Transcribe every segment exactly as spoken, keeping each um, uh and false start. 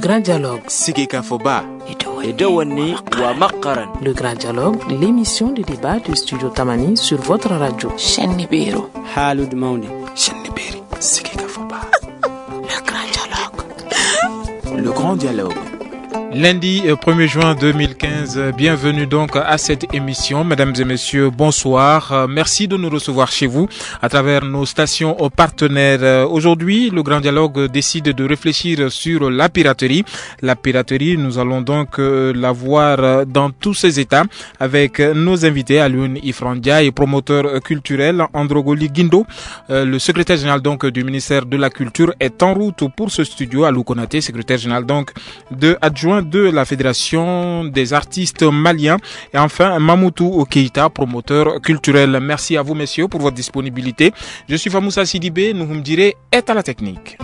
Grand Dialogue. Sigika Foba. Edouani wa Makaran. Le Grand Dialogue, l'émission de débat du studio Tamani sur votre radio. Chenibiro. Halud Mauni. Chenibiri. Sigika Foba. Le Grand Dialogue. Le Grand Dialogue. Lundi premier juin deux mille quinze, bienvenue donc à cette émission. Mesdames et messieurs, bonsoir. Merci de nous recevoir chez vous à travers nos stations partenaires. Aujourd'hui, le Grand Dialogue décide de réfléchir sur la piraterie. La piraterie, nous allons donc la voir dans tous ses états avec nos invités, Alioune Ifrandia et promoteur culturel, Androgoli Guindo. Le secrétaire général donc du ministère de la Culture est en route pour ce studio. Alou Konaté, secrétaire général donc de adjoint de la Fédération des artistes maliens, et enfin Mamoutou Keïta, promoteur culturel. Merci à vous messieurs pour votre disponibilité. Je suis Famoussa Sidibé, nous vous me direz est à la technique.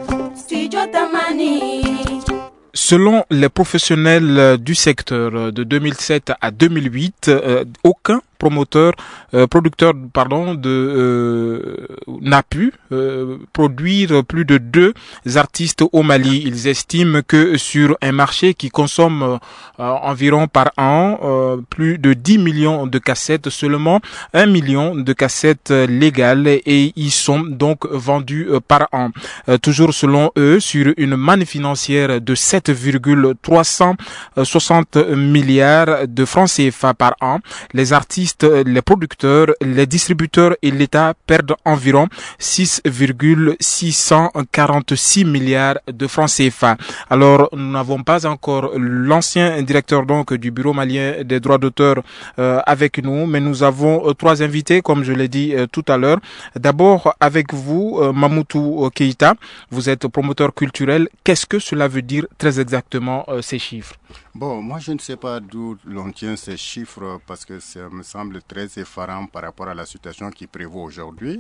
Selon les professionnels du secteur, de deux mille sept à deux mille huit, euh, aucun promoteur, euh, producteur, pardon, de euh, n'a pu euh, produire plus de deux artistes au Mali. Ils estiment que sur un marché qui consomme euh, environ par an euh, plus de dix millions de cassettes, seulement un million de cassettes légales et ils sont donc vendus euh, par an. Euh, toujours selon eux, sur une manne financière de sept virgule trois cent soixante milliards de francs C F A par an, les artistes, les producteurs, les distributeurs et l'État perdent environ six virgule six cent quarante-six milliards de francs C F A. Alors, nous n'avons pas encore l'ancien directeur donc du Bureau malien des droits d'auteur euh, avec nous, mais nous avons euh, trois invités, comme je l'ai dit euh, tout à l'heure. D'abord, avec vous, euh, Mamoutou Keïta, vous êtes promoteur culturel. Qu'est-ce que cela veut dire très exactement euh, ces chiffres? Bon, moi je ne sais pas d'où l'on tient ces chiffres parce que ça me semble très effarant par rapport à la situation qui prévaut aujourd'hui.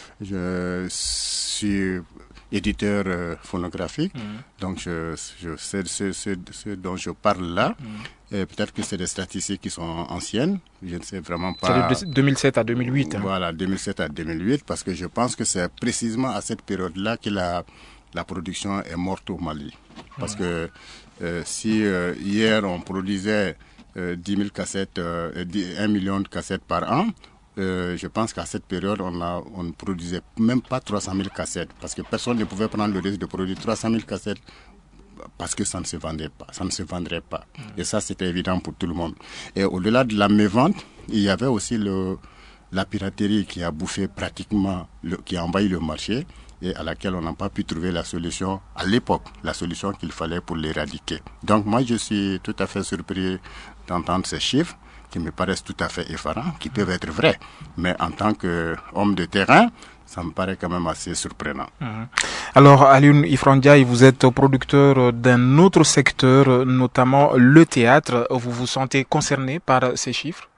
Je suis éditeur euh, phonographique, mmh. donc je, je sais ce, ce, ce dont je parle là. Mmh. Et peut-être que c'est des statistiques qui sont anciennes, je ne sais vraiment pas. C'est de deux mille sept à deux mille huit. Hein. Voilà, deux mille sept à deux mille huit, parce que je pense que c'est précisément à cette période-là que la, la production est morte au Mali. Parce mmh. que Euh, si euh, hier on produisait euh, dix mille cassettes, euh, un million de cassettes par an, euh, je pense qu'à cette période on, a, on ne produisait même pas trois cent mille cassettes parce que personne ne pouvait prendre le risque de produire trois cent mille cassettes parce que ça ne se vendait pas, ça ne se vendrait pas. Et ça c'était évident pour tout le monde. Et au-delà de la mévente, il y avait aussi le, la piraterie qui a bouffé pratiquement, le, qui a envahi le marché, et à laquelle on n'a pas pu trouver la solution à l'époque, la solution qu'il fallait pour l'éradiquer. Donc moi je suis tout à fait surpris d'entendre ces chiffres qui me paraissent tout à fait effarants, qui peuvent être vrais, mais en tant qu'homme de terrain, ça me paraît quand même assez surprenant. Mmh. Alors, Alioune Ifrandia, vous êtes producteur d'un autre secteur, notamment le théâtre. Vous vous sentez concerné par ces chiffres?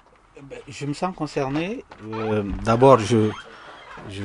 Je me sens concerné. Euh, d'abord, je... je...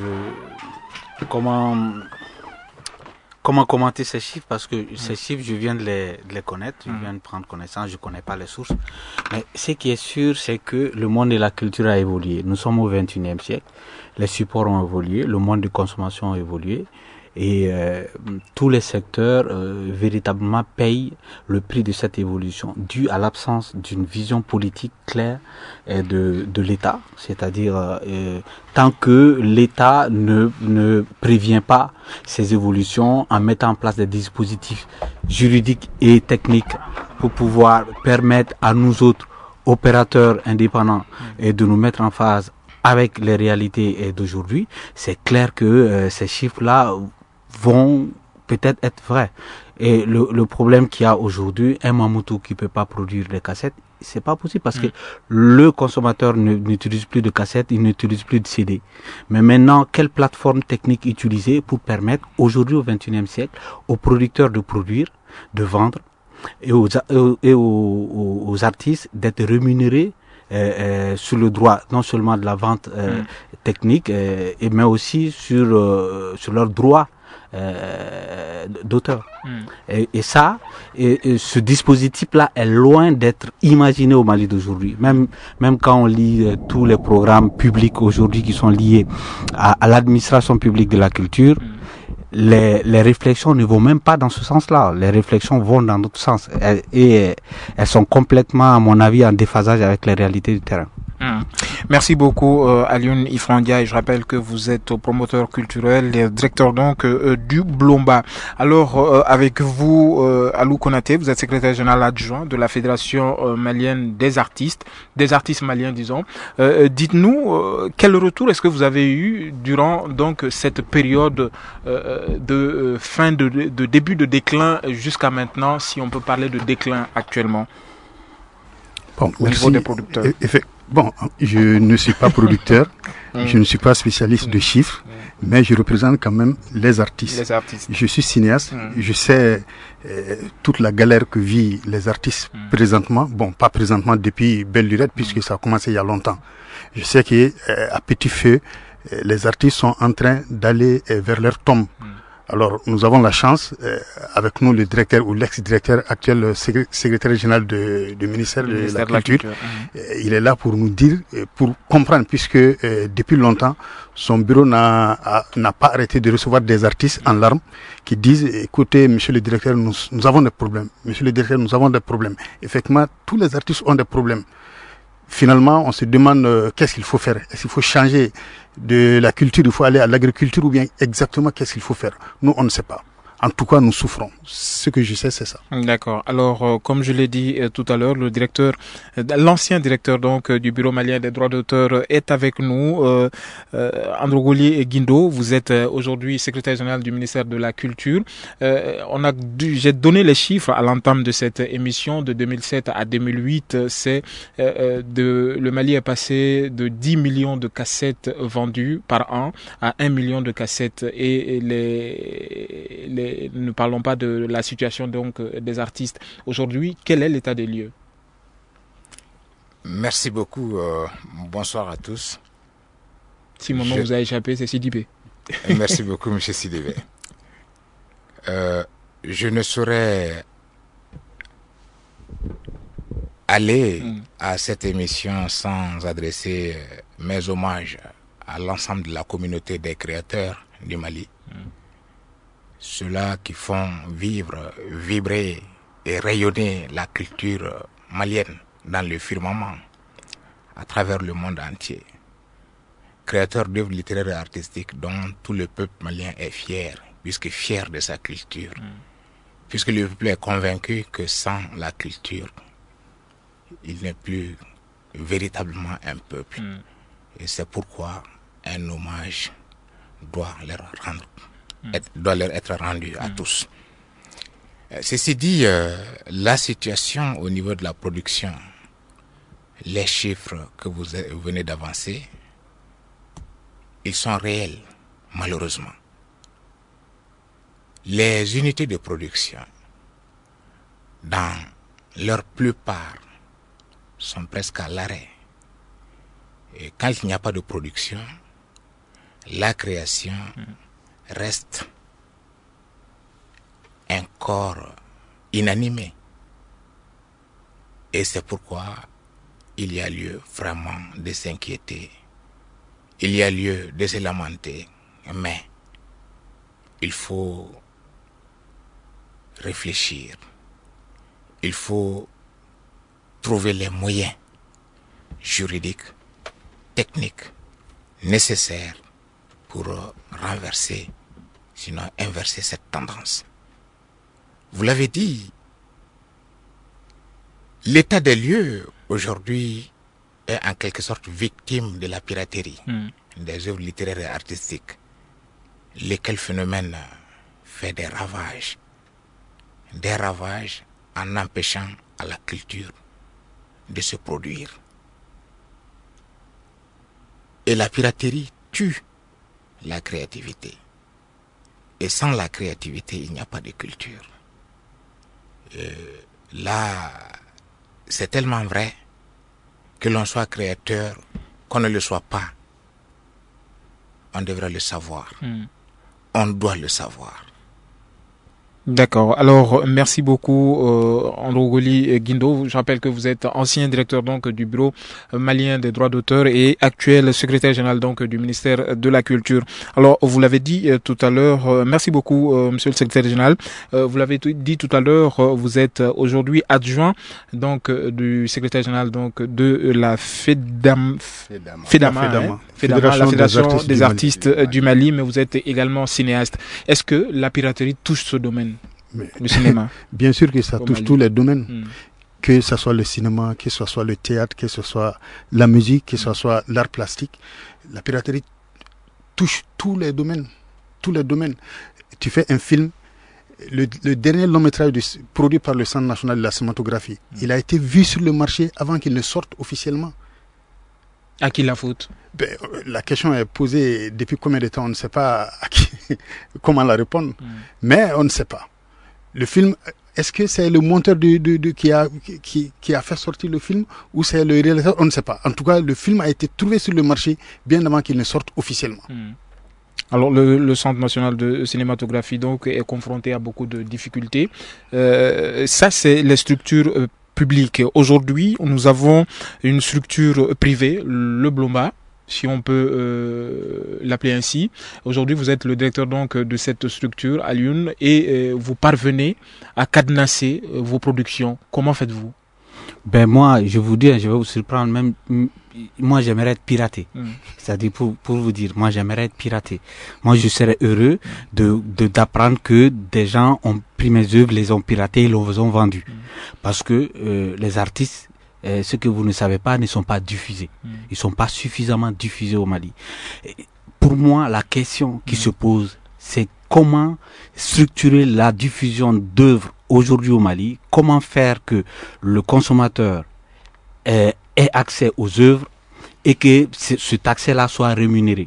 Comment, comment commenter ces chiffres? Parce que mmh. ces chiffres, je viens de les, de les connaître, je viens de prendre connaissance, je ne connais pas les sources. Mais ce qui est sûr, c'est que le monde de la culture a évolué. Nous sommes au vingt et unième siècle, les supports ont évolué, le monde de consommation a évolué. Et euh, tous les secteurs euh, véritablement payent le prix de cette évolution, dû à l'absence d'une vision politique claire euh, de, de l'État. C'est-à-dire, euh, tant que l'État ne, ne prévient pas ces évolutions en mettant en place des dispositifs juridiques et techniques pour pouvoir permettre à nous autres, opérateurs indépendants, et de nous mettre en phase avec les réalités d'aujourd'hui, c'est clair que euh, ces chiffres-là vont peut-être être vrais. Et le, le problème qu'il y a aujourd'hui, un Mamoutou qui peut pas produire des cassettes, c'est pas possible parce mmh. que le consommateur ne, n'utilise plus de cassettes, il n'utilise plus de C D. Mais maintenant, quelle plateforme technique utiliser pour permettre aujourd'hui au vingt et unième siècle aux producteurs de produire, de vendre et aux, et aux, aux, aux artistes d'être rémunérés Euh, euh, sur le droit non seulement de la vente euh, mmh. technique, euh, et, mais aussi sur, euh, sur leurs droits euh, d'auteur. Mmh. Et, et ça, et, et ce dispositif-là est loin d'être imaginé au Mali d'aujourd'hui. Même, même quand on lit euh, tous les programmes publics aujourd'hui qui sont liés à, à l'administration publique de la culture, mmh. les, les réflexions ne vont même pas dans ce sens-là. Les réflexions vont dans d'autres sens. Et, et elles sont complètement, à mon avis, en déphasage avec les réalités du terrain. Hum. Merci beaucoup euh, Alioune Ifrandia, et je rappelle que vous êtes promoteur culturel et directeur donc euh, du Blomba. Alors euh, avec vous euh, Alou Konaté, vous êtes secrétaire général adjoint de la Fédération euh, malienne des artistes, des artistes maliens disons. Euh, dites-nous euh, quel retour est-ce que vous avez eu durant donc cette période euh, de euh, fin de, de début de déclin jusqu'à maintenant, si on peut parler de déclin actuellement. Bon, au merci. niveau des producteurs. Effect- Bon, je ne suis pas producteur, je ne suis pas spécialiste de chiffres, mais je représente quand même les artistes. Les artistes. Je suis cinéaste, mm. je sais euh, toute la galère que vivent les artistes mm. présentement. Bon, pas présentement depuis belle lurette, puisque mm. ça a commencé il y a longtemps. Je sais qu'à euh, petit feu, euh, les artistes sont en train d'aller euh, vers leur tombe. Mm. Alors, nous avons la chance, euh, avec nous, le directeur ou l'ex-directeur actuel, le secrétaire général de, du ministère, de, ministère de la Culture, de la culture. Euh, il est là pour nous dire, pour comprendre, puisque euh, depuis longtemps, son bureau n'a, a, n'a pas arrêté de recevoir des artistes en larmes qui disent, écoutez, monsieur le directeur, nous, nous avons des problèmes. Monsieur le directeur, nous avons des problèmes. Effectivement, tous les artistes ont des problèmes. Finalement, on se demande euh, qu'est-ce qu'il faut faire. Est-ce qu'il faut changer de la culture, il faut aller à l'agriculture, ou bien exactement qu'est-ce qu'il faut faire? Nous, on ne sait pas. En tout cas, nous souffrons. Ce que je sais, c'est ça. D'accord. Alors, euh, comme je l'ai dit euh, tout à l'heure, le directeur, euh, l'ancien directeur donc euh, du Bureau malien des droits d'auteur euh, est avec nous. Euh, euh, Androgoli Guindo, vous êtes euh, aujourd'hui secrétaire général du ministère de la Culture. Euh, on a dû, j'ai donné les chiffres à l'entame de cette émission de deux mille sept à deux mille huit. C'est euh, de le Mali est passé de dix millions de cassettes vendues par an à un million de cassettes, et les les ne parlons pas de la situation donc des artistes. Aujourd'hui, quel est l'état des lieux? Merci beaucoup. Euh, bonsoir à tous. Si mon nom Je... vous a échappé, c'est Sidibé. Merci beaucoup, M. Sidibé. Euh, je ne saurais aller mm. à cette émission sans adresser mes hommages à l'ensemble de la communauté des créateurs du Mali. Mm. Ceux-là qui font vivre, vibrer et rayonner la culture malienne dans le firmament à travers le monde entier. Créateurs d'œuvres littéraires et artistiques dont tout le peuple malien est fier, puisque fier de sa culture, mm. puisque le peuple est convaincu que sans la culture, il n'est plus véritablement un peuple. Mm. Et c'est pourquoi un hommage doit leur rendre Être, doit leur être rendu à mmh. tous. Euh, ceci dit, euh, la situation au niveau de la production, les chiffres que vous venez d'avancer, ils sont réels, malheureusement. Les unités de production, dans leur plupart, sont presque à l'arrêt. Et quand il n'y a pas de production, la création mmh. reste un corps inanimé. Et c'est pourquoi il y a lieu vraiment de s'inquiéter. Il y a lieu de se lamenter. Mais il faut réfléchir. Il faut trouver les moyens juridiques, techniques, nécessaires pour renverser, sinon inverser cette tendance. Vous l'avez dit, l'état des lieux aujourd'hui est en quelque sorte victime de la piraterie mm. des œuvres littéraires et artistiques, lesquels phénomène fait des ravages, des ravages en empêchant à la culture de se produire. Et la piraterie tue la créativité. Et sans la créativité, il n'y a pas de culture. Euh, là, c'est tellement vrai que l'on soit créateur, qu'on ne le soit pas. On devrait le savoir. Mm. On doit le savoir. D'accord. Alors, merci beaucoup, euh, Androgoli Guindo. Je rappelle que vous êtes ancien directeur donc du Bureau malien des droits d'auteur et actuel secrétaire général donc du ministère de la Culture. Alors, vous l'avez dit euh, tout à l'heure. Euh, merci beaucoup, euh, Monsieur le secrétaire général. Euh, vous l'avez dit tout à l'heure. Euh, vous êtes aujourd'hui adjoint donc euh, du secrétaire général donc de la FEDAM, Fedama. FEDAMA, La hein, Fedama. Fédération, la Fédération des artistes, des artistes du Mali. du Mali, mais vous êtes également cinéaste. Est-ce que la piraterie touche ce domaine? Mais, Le cinéma. bien sûr que ça Au touche Mali. tous les domaines, Mm. que ce soit le cinéma, que ce soit le théâtre, que ce soit la musique, que ce soit l'art plastique. La piraterie touche tous les domaines, tous les domaines. Tu fais un film, le, le dernier long métrage de, produit par le Centre national de la cinématographie, mm. il a été vu sur le marché avant qu'il ne sorte officiellement. À qui la faute? Ben, la question est posée depuis combien de temps, on ne sait pas à qui, comment la répondre, mm. mais on ne sait pas. Le film, est-ce que c'est le monteur de, de, de, qui, a, qui, qui a fait sortir le film ou c'est le réalisateur? On ne sait pas. En tout cas, le film a été trouvé sur le marché bien avant qu'il ne sorte officiellement. Mm. Alors le, le Centre national de cinématographie donc est confronté à beaucoup de difficultés. Euh, ça, c'est les structures euh, publiques. Aujourd'hui, nous avons une structure privée, le Blomba, si on peut euh, l'appeler ainsi. Aujourd'hui, vous êtes le directeur donc de cette structure à Lyon et euh, vous parvenez à cadenasser euh, vos productions. Comment faites-vous? Ben moi, je vous dis, je vais vous surprendre, même moi j'aimerais être piraté. Mm. C'est-à-dire pour, pour vous dire, moi j'aimerais être piraté. Moi je serais heureux de, de d'apprendre que des gens ont pris mes œuvres, les ont piratées, ils les ont vendus. Mm. Parce que euh, les artistes, euh, ce que vous ne savez pas, ne sont pas diffusés. Mm. Ils sont pas suffisamment diffusés au Mali. Et pour moi, la question qui mm. se pose, c'est comment structurer la diffusion d'œuvres aujourd'hui au Mali, comment faire que le consommateur euh, ait accès aux œuvres et que c- cet accès-là soit rémunéré.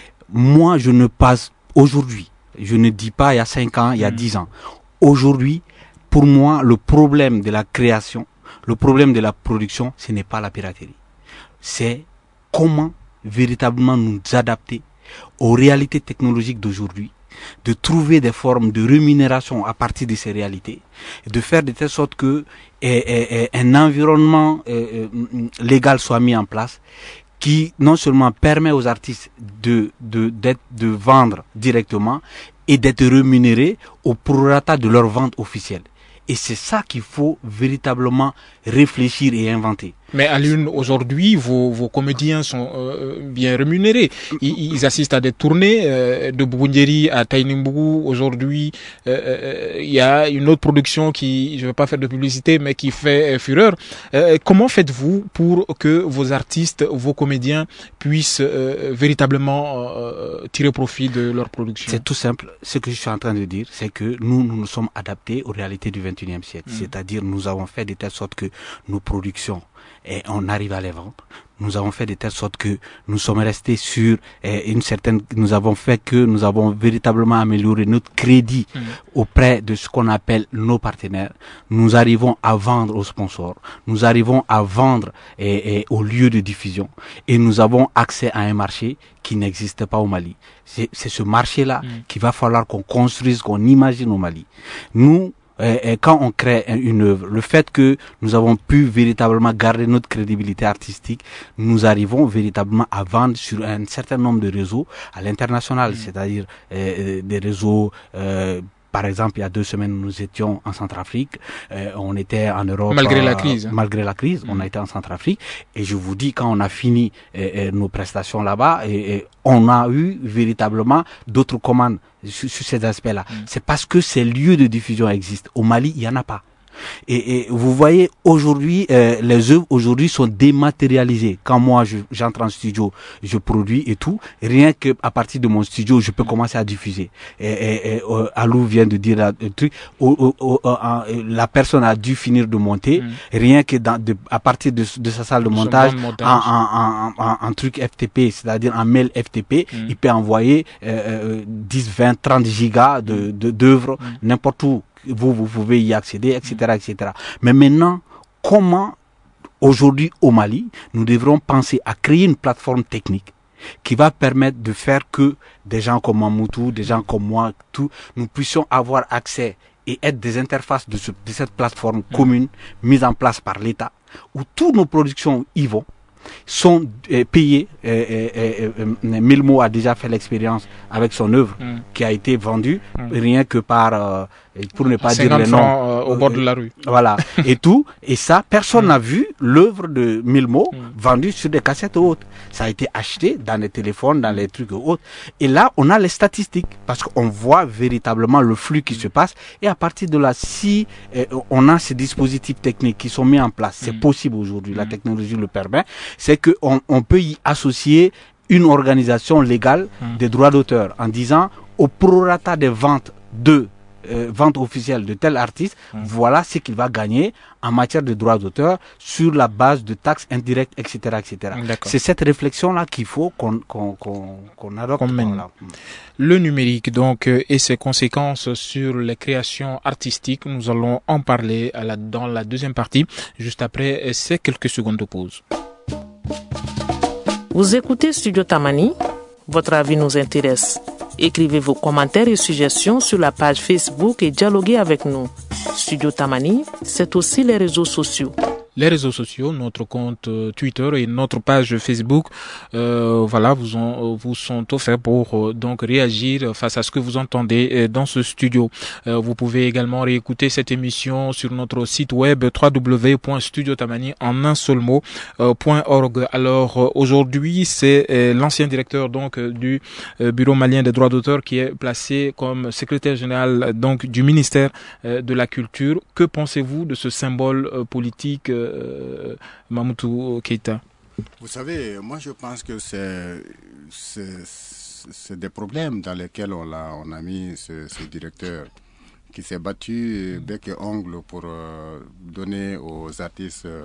Moi, je ne passe aujourd'hui, je ne dis pas il y a cinq ans, il y a dix ans. Aujourd'hui, pour moi, le problème de la création, le problème de la production, ce n'est pas la piraterie. C'est comment véritablement nous adapter aux réalités technologiques d'aujourd'hui, de trouver des formes de rémunération à partir de ces réalités, de faire de telle sorte que eh, eh, eh, un environnement eh, eh, légal soit mis en place qui non seulement permet aux artistes de, de, d'être, de vendre directement et d'être rémunérés au prorata de leur vente officielle. Et c'est ça qu'il faut véritablement réfléchir et inventer. Mais à Lune, aujourd'hui, vos, vos comédiens sont euh, bien rémunérés. Ils, ils assistent à des tournées euh, de Bouboundjeri à Taïnimbougou. Aujourd'hui, euh, il y a une autre production qui, je ne vais pas faire de publicité, mais qui fait euh, fureur. Euh, comment faites-vous pour que vos artistes, vos comédiens puissent euh, véritablement euh, tirer profit de leur production? C'est tout simple. Ce que je suis en train de dire, c'est que nous, nous nous sommes adaptés aux réalités du vingt et unième siècle. Mmh. C'est-à-dire, nous avons fait de telle sorte que nos productions, et on arrive à les vendre. Nous avons fait de telle sorte que nous sommes restés sur eh, une certaine, nous avons fait que nous avons véritablement amélioré notre crédit mmh. auprès de ce qu'on appelle nos partenaires. Nous arrivons à vendre aux sponsors. Nous arrivons à vendre eh, eh, aux lieux de diffusion. Et nous avons accès à un marché qui n'existe pas au Mali. C'est, c'est ce marché-là mmh. qu'il va falloir qu'on construise, qu'on imagine au Mali. Nous, Et quand on crée une œuvre, le fait que nous avons pu véritablement garder notre crédibilité artistique, nous arrivons véritablement à vendre sur un certain nombre de réseaux à l'international, mmh. c'est-à-dire euh, des réseaux euh, par exemple, il y a deux semaines, nous étions en Centrafrique, euh, on était en Europe. Malgré euh, la crise. Malgré la crise, mmh. on a été en Centrafrique. Et je vous dis, quand on a fini euh, euh, nos prestations là-bas, et, et on a eu véritablement d'autres commandes sur, sur ces aspects-là. Mmh. C'est parce que ces lieux de diffusion existent. Au Mali, il n'y en a pas. Et, et vous voyez, aujourd'hui, euh, les œuvres aujourd'hui sont dématérialisées. Quand moi, je, j'entre en studio, je produis et tout, rien que à partir de mon studio, je peux commencer à diffuser. Et, et, et euh, Alou vient de dire un truc, oh, oh, oh, oh, euh, la personne a dû finir de monter, mmh. rien que dans, de, à partir de, de sa salle de montage, montage. En, en, en, en, en truc F T P, c'est-à-dire en mail F T P, mmh. il peut envoyer euh, dix, vingt, trente gigas de, de, d'œuvres mmh. n'importe où. Vous, vous pouvez y accéder, et cetera, et cetera. Mais maintenant, comment, aujourd'hui au Mali, nous devrons penser à créer une plateforme technique qui va permettre de faire que des gens comme Mamoutou, des gens comme moi, tout, nous puissions avoir accès et être des interfaces de, ce, de cette plateforme commune mise en place par l'État, où toutes nos productions y vont, sont euh, payées. Euh, euh, euh, euh, Milmo a déjà fait l'expérience avec son œuvre mm. qui a été vendue mm. rien que par, euh, pour ne pas dire les noms, euh, au bord de la rue. Voilà, et tout. Et ça, personne n'a mm. vu l'œuvre de Milmo mm. vendue sur des cassettes hautes. Ça a été acheté dans les téléphones, dans les trucs hautes. Et là, on a les statistiques parce qu'on voit véritablement le flux qui mm. se passe. Et à partir de là, si euh, on a ces dispositifs techniques qui sont mis en place, c'est mm. possible aujourd'hui, mm. la technologie le permet, c'est qu'on on peut y associer une organisation légale mmh. des droits d'auteur en disant au prorata des ventes de euh, ventes officielles de tel artiste, mmh. voilà ce qu'il va gagner en matière de droits d'auteur sur la base de taxes indirectes, et cetera, et cetera. C'est cette réflexion-là qu'il faut qu'on qu'on qu'on, qu'on adopte. Voilà. Le numérique donc et ses conséquences sur les créations artistiques, nous allons en parler à la, dans la deuxième partie, juste après ces quelques secondes de pause. Vous écoutez Studio Tamani, votre avis nous intéresse. Écrivez vos commentaires et suggestions sur la page Facebook et dialoguez avec nous. Studio Tamani, c'est aussi les réseaux sociaux. Les réseaux sociaux, notre compte euh, Twitter et notre page Facebook, euh, voilà, vous, ont, vous sont offerts pour euh, donc réagir face à ce que vous entendez euh, dans ce studio. Euh, vous pouvez également réécouter cette émission sur notre site web w w w point studio tamani en un seul mot euh, .org. Alors euh, aujourd'hui, c'est euh, l'ancien directeur donc euh, du euh, Bureau malien des droits d'auteur qui est placé comme secrétaire général donc du ministère euh, de la Culture. Que pensez-vous de ce symbole euh, politique euh, Euh, Mamoutou Keïta? Vous savez, moi je pense que c'est, c'est, c'est des problèmes dans lesquels on a, on a mis ce, ce directeur qui s'est battu mm. bec et ongle pour euh, donner aux artistes euh,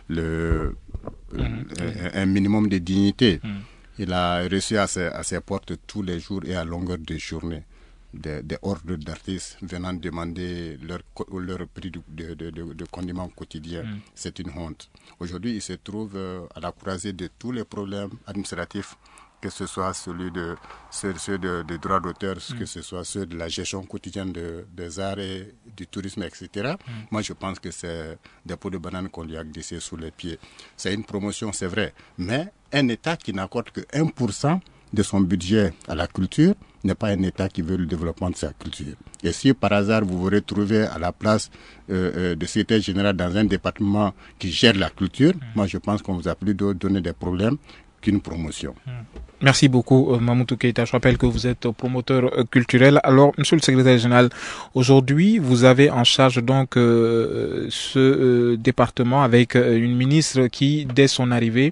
le, mm. euh, un minimum de dignité. Mm. Il a reçu à ses, à ses portes tous les jours et à longueur de journée des, des ordres d'artistes venant demander leur, leur prix de, de, de, de condiment quotidien. Mm. C'est une honte. Aujourd'hui, il se trouve euh, à la croisée de tous les problèmes administratifs, que ce soit celui de ceux, ceux de, de droits d'auteur, mm. que ce soit ceux de la gestion quotidienne de, des arts et du tourisme, et cetera. Mm. Moi, je pense que c'est des pots de banane qu'on lui a glissés sous les pieds. C'est une promotion, c'est vrai, mais un État qui n'accorde que un pour cent de son budget à la culture n'est pas un État qui veut le développement de sa culture. Et si par hasard vous vous retrouvez à la place euh, euh, de secrétaire général dans un département qui gère la culture, mmh. moi je pense qu'on vous a plus donné des problèmes qu'une promotion. Mmh. Merci beaucoup euh, Mamoutou Keïta. Je rappelle que vous êtes promoteur euh, culturel. Alors, monsieur le secrétaire général, aujourd'hui vous avez en charge donc euh, ce euh, département avec euh, une ministre qui, dès son arrivée,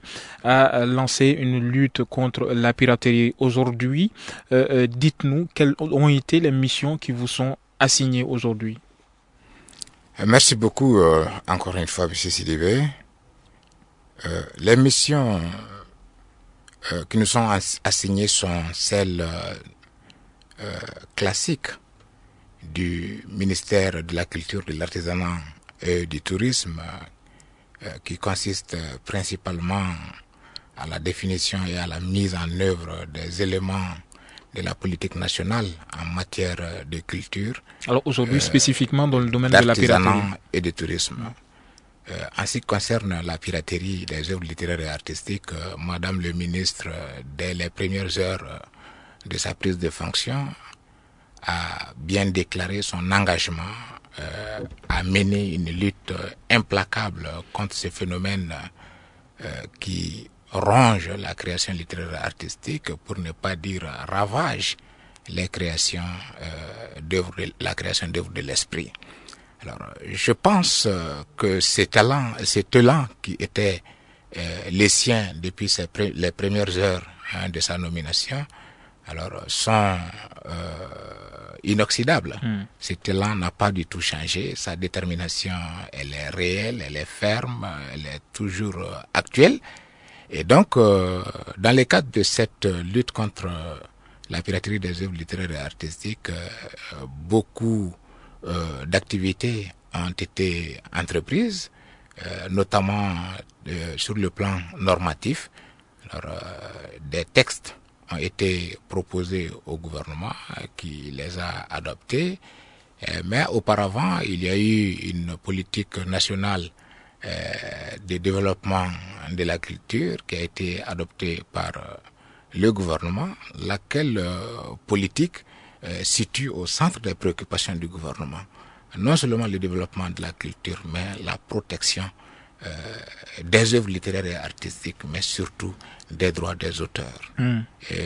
a lancé une lutte contre la piraterie. Aujourd'hui, euh, euh, dites-nous quelles ont été les missions qui vous sont assignées aujourd'hui. Merci beaucoup euh, encore une fois, monsieur Sidibé. Euh, les missions Euh, qui nous sont assignées sont celles euh, euh, classiques du ministère de la Culture, de l'Artisanat et du Tourisme, euh, qui consistent principalement à la définition et à la mise en œuvre des éléments de la politique nationale en matière de culture. Alors aujourd'hui, euh, spécifiquement dans le domaine de la piraterie et du tourisme. Euh, en ce qui concerne la piraterie des œuvres littéraires et artistiques, euh, Madame le ministre, euh, dès les premières heures euh, de sa prise de fonction, a bien déclaré son engagement euh, à mener une lutte euh, implacable contre ces phénomènes euh, qui rongent la création littéraire et artistique, pour ne pas dire ravagent les créations euh, d'œuvres, la création d'œuvres de l'esprit. Alors, je pense que ces talents, ces talents qui étaient euh, les siens depuis ses pre- les premières heures hein, de sa nomination, alors sont euh, inoxydables. Mm. Ce talent n'a pas du tout changé. Sa détermination, elle est réelle, elle est ferme, elle est toujours euh, actuelle. Et donc, euh, dans le cadre de cette lutte contre euh, la piraterie des œuvres littéraires et artistiques, euh, beaucoup Euh, d'activités ont été entreprises, euh, notamment euh, sur le plan normatif. Alors, euh, des textes ont été proposés au gouvernement euh, qui les a adoptés. Euh, mais auparavant, il y a eu une politique nationale euh, de développement de la culture qui a été adoptée par euh, le gouvernement, laquelle euh, politique euh, situe au centre des préoccupations du gouvernement non seulement le développement de la culture, mais la protection euh, des œuvres littéraires et artistiques, mais surtout des droits des auteurs, mm.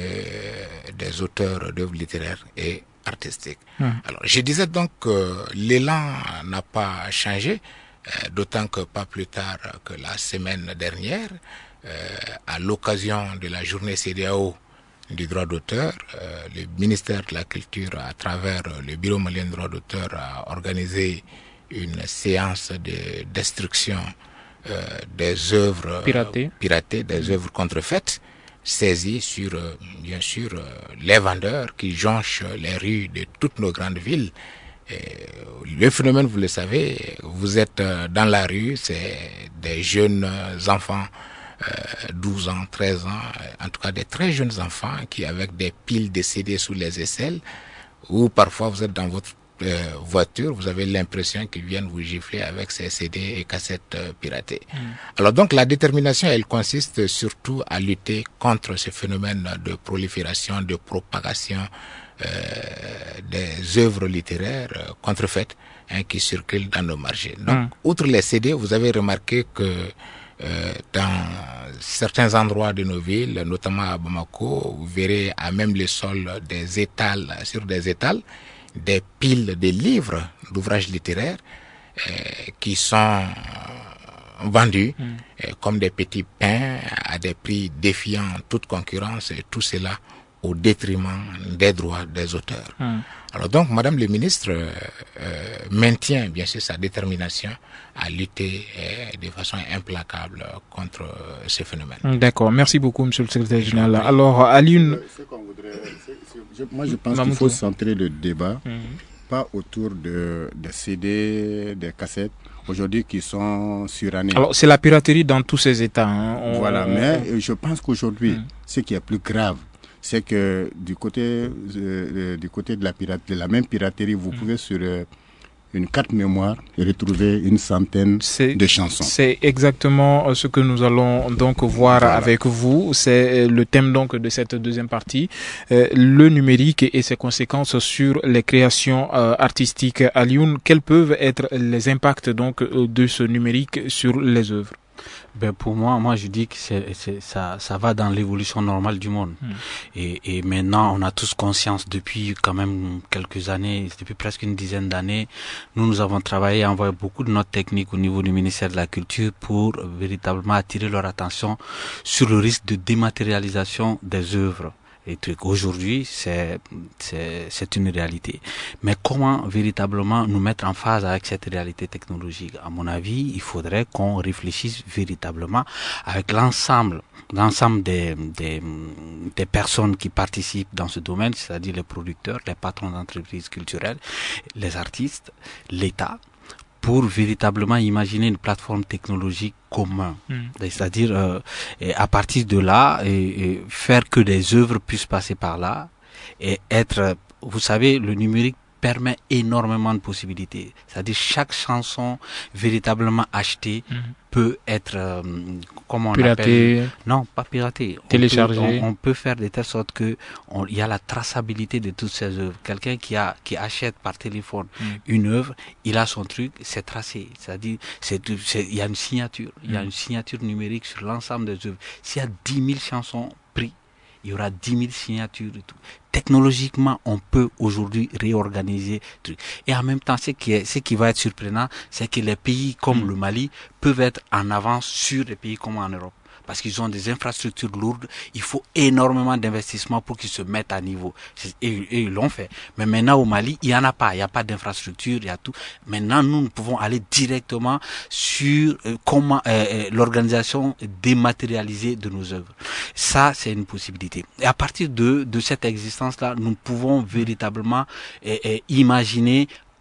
et des auteurs d'œuvres littéraires et artistiques. Mm. Alors, je disais donc que l'élan n'a pas changé, euh, d'autant que pas plus tard que la semaine dernière, euh, à l'occasion de la journée C E D E A O du droit d'auteur, euh, le ministère de la Culture, à travers le Bureau malien du droit d'auteur, a organisé une séance de destruction euh, des œuvres piratées, piratées des œuvres contrefaites, saisies sur, euh, bien sûr, euh, les vendeurs qui jonchent les rues de toutes nos grandes villes. Et le phénomène, vous le savez, vous êtes dans la rue, c'est des jeunes enfants, Euh, douze ans, treize ans, en tout cas des très jeunes enfants qui, avec des piles de C D sous les aisselles, ou parfois vous êtes dans votre euh, voiture, vous avez l'impression qu'ils viennent vous gifler avec ces C D et cassettes euh, piratées. Mm. Alors donc la détermination, elle consiste surtout à lutter contre ce phénomène de prolifération, de propagation euh, des œuvres littéraires euh, contrefaites hein, qui circulent dans nos marchés. Donc, mm. outre les C D, vous avez remarqué que Euh, dans certains endroits de nos villes, notamment à Bamako, vous verrez à même le sol des étals, sur des étals, des piles de livres, d'ouvrages littéraires euh, qui sont vendus mm. euh, comme des petits pains à des prix défiant toute concurrence, et tout cela au détriment des droits des auteurs. Mm. Alors donc, Madame le ministre euh, euh, maintient bien sûr sa détermination à lutter euh, de façon implacable contre euh, ces phénomènes. D'accord, merci beaucoup, Monsieur le Secrétaire Général. Alors, à l'une... Moi, je pense qu'il faut centrer le débat, mm-hmm. pas autour de, des C D, des cassettes, aujourd'hui qui sont surannés. Alors, c'est la piraterie dans tous ces États. Hein. On... Voilà, mais je pense qu'aujourd'hui, mm. ce qui est plus grave, c'est que du côté euh, du côté de la pirate, de la même piraterie, vous mm. pouvez sur euh, une carte mémoire retrouver une centaine c'est, de chansons. C'est exactement ce que nous allons donc voir voilà. avec vous. C'est le thème donc de cette deuxième partie, euh, le numérique et ses conséquences sur les créations euh, artistiques. Alioune, quels peuvent être les impacts donc de ce numérique sur les œuvres? Ben pour moi, moi je dis que c'est, c'est, ça, ça va dans l'évolution normale du monde. Mmh. Et, et maintenant, on a tous conscience depuis quand même quelques années, depuis presque une dizaine d'années, nous nous avons travaillé, envoyé beaucoup de notes techniques au niveau du ministère de la Culture pour véritablement attirer leur attention sur le risque de dématérialisation des œuvres. Et aujourd'hui, c'est, c'est, c'est une réalité. Mais comment véritablement nous mettre en phase avec cette réalité technologique? À mon avis, il faudrait qu'on réfléchisse véritablement avec l'ensemble, l'ensemble des, des, des personnes qui participent dans ce domaine, c'est-à-dire les producteurs, les patrons d'entreprises culturelles, les artistes, l'État, pour véritablement imaginer une plateforme technologique commune. Mm. C'est-à-dire, euh, et à partir de là, et, et faire que des œuvres puissent passer par là et être, vous savez, le numérique permet énormément de possibilités. C'est-à-dire chaque chanson véritablement achetée mm. peut être, euh, comment on piratée. appelle? Non, pas piratée. Téléchargée. On peut, on, on peut faire de telle sorte que il y a la traçabilité de toutes ces œuvres. Quelqu'un qui a qui achète par téléphone mm. une œuvre, il a son truc, c'est tracé. C'est-à-dire, c'est, c'est, il y a une signature, il mm. y a une signature numérique sur l'ensemble des œuvres. S'il y a dix mille chansons prises, il y aura dix mille signatures et tout. Technologiquement, on peut aujourd'hui réorganiser tout. Et en même temps, ce qui est, ce qui va être surprenant, c'est que les pays comme mmh. le Mali peuvent être en avance sur les pays comme en Europe. Parce qu'ils ont des infrastructures lourdes, il faut énormément d'investissements pour qu'ils se mettent à niveau. Et, et ils l'ont fait. Mais maintenant au Mali, il n'y en a pas. Il n'y a pas d'infrastructure, il y a tout. Maintenant, nous, nous pouvons aller directement sur euh, comment euh, l'organisation dématérialisée de nos œuvres. Ça, c'est une possibilité. Et à partir de, de cette existence-là, nous pouvons véritablement euh, euh, imaginer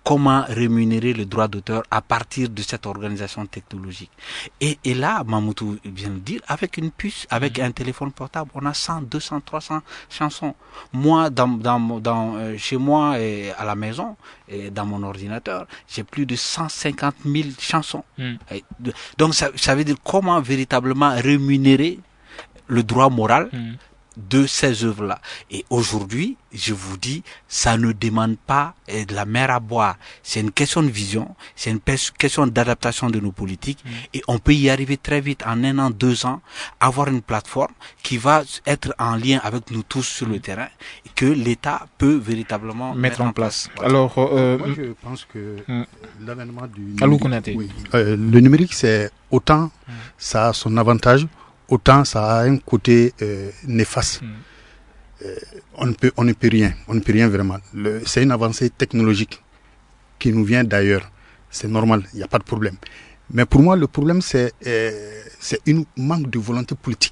comment rémunérer le droit d'auteur à partir de cette organisation technologique. Et, et là, Mamoutou vient de dire, avec une puce, avec mmh. un téléphone portable, on a cent, deux cents, trois cents chansons. Moi, dans, dans, dans, euh, chez moi et à la maison, et dans mon ordinateur, j'ai plus de cent cinquante mille chansons. Mmh. Et, donc, ça, ça veut dire comment véritablement rémunérer le droit moral mmh. de ces œuvres-là. Et aujourd'hui, je vous dis, ça ne demande pas de la mer à boire. C'est une question de vision, c'est une question d'adaptation de nos politiques mmh. et on peut y arriver très vite, en un an, deux ans, avoir une plateforme qui va être en lien avec nous tous sur le terrain et que l'État peut véritablement mettre, mettre en place. Voilà. Alors, euh, moi je pense que mmh. l'avènement du numérique, oui, euh, le numérique, c'est autant mmh. ça a son avantage, autant ça a un côté euh, néfaste. Mmh. Euh, on ne peut, on ne peut rien, on ne peut rien vraiment. Le, c'est une avancée technologique qui nous vient d'ailleurs. C'est normal, il n'y a pas de problème. Mais pour moi, le problème, c'est, euh, c'est un manque de volonté politique.